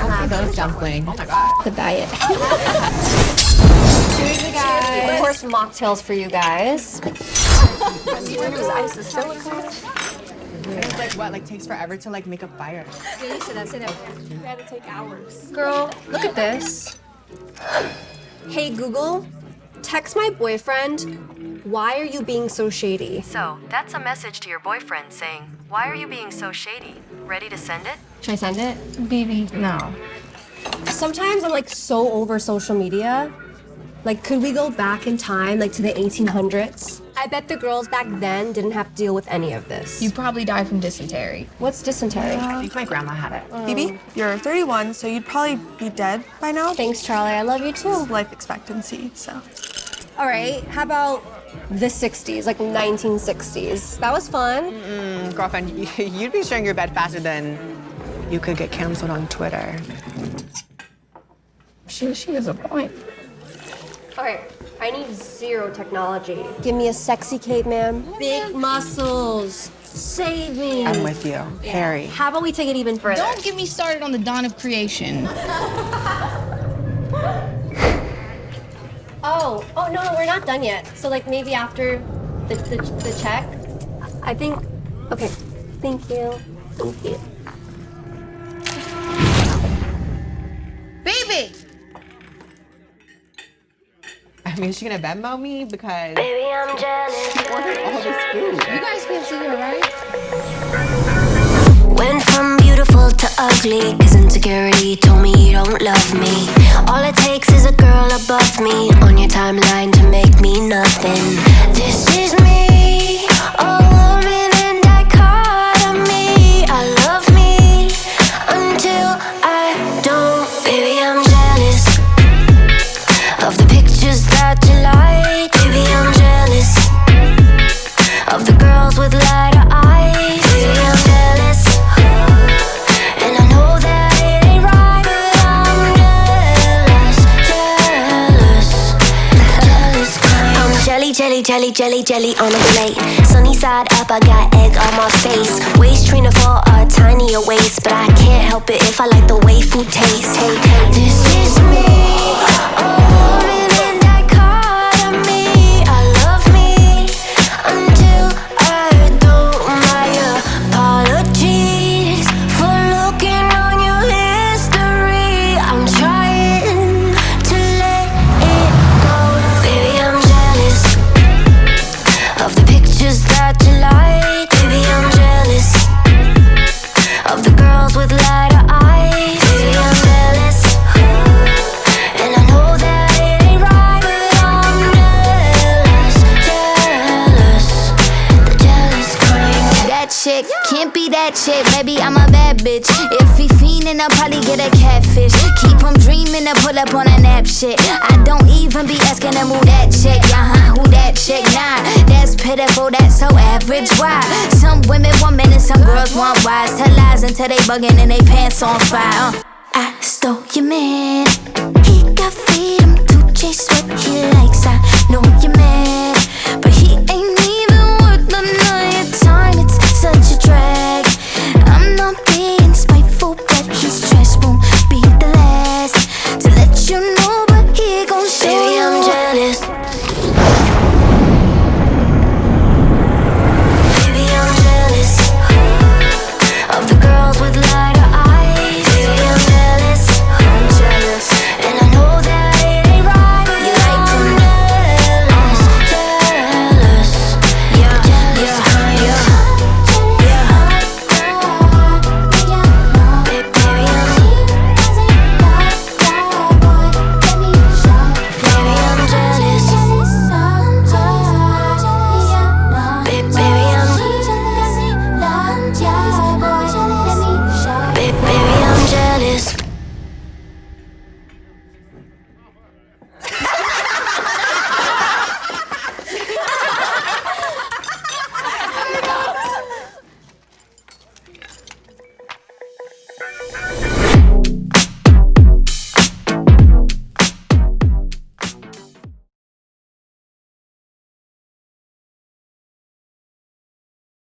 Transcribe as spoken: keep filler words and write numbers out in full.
Uh-huh. Those dumplings. Oh my god. The diet. Cheers, you guys. Of course, mocktails for you guys. Ice is silicone. It's like what? Like takes forever to like make a fire. Yeah, you said that. Say that. We had to take hours. Girl, look at this. Hey Google, text my boyfriend, why are you being so shady? So, that's a message to your boyfriend saying, why are you being so shady? Ready to send it? Should I send it? Baby, no. Sometimes I'm like so over social media. Like, could we go back in time, like to the eighteen hundreds? I bet the girls back then didn't have to deal with any of this. You probably died from dysentery. What's dysentery? I think my grandma had it. Phoebe, you're thirty-one, so you'd probably be dead by now. Thanks, Charlie. I love you too. Life expectancy, so. All right, how about the sixties, like nineteen sixties? That was fun. Mm, girlfriend, you'd be sharing your bed faster than you could get canceled on Twitter. She, she has a point. All right, I need zero technology. Give me a sexy caveman. Big muscles. Save me. I'm with you. Harry. How about we take it even further? Don't get me started on the dawn of creation. Oh, oh no, we're not done yet. So like maybe after the, the, the check, I think, okay, thank you, thank you. Baby! I mean, is she gonna Venmo me? Because Baby, I'm jealous. she ordered all this food. You guys can't see her, right? Went from beautiful to ugly, cause insecurity told me you don't love me. All it takes is a girl above me on your timeline to make me nothing. This is me, a woman in dichotomy. I love me until I don't. Baby, I'm jealous of the pictures that you like. Baby, I'm jealous of the girls with lighter eyes. Baby, I'm jealous, and I know that it ain't right, but I'm jealous, jealous, jealous kind. I'm jelly, jelly, jelly, jelly, jelly on a plate. Sunny side up, I got egg on my face. Waist trainer for a tinier waist, but I can't help it if I like the way food tastes. Hey, this is me. Chick, can't be that chick, baby, I'm a bad bitch. If he fiendin', I'll probably get a catfish. Keep him dreamin' to pull up on a nap shit. I don't even be asking to move that chick. Uh-huh, who that chick? Nah, that's pitiful, that's so average. Why? Some women want men and some girls want wise. Tell lies until they buggin' and they pants on fire. uh. I stole your man. He got freedom to chase what he likes. I know your man.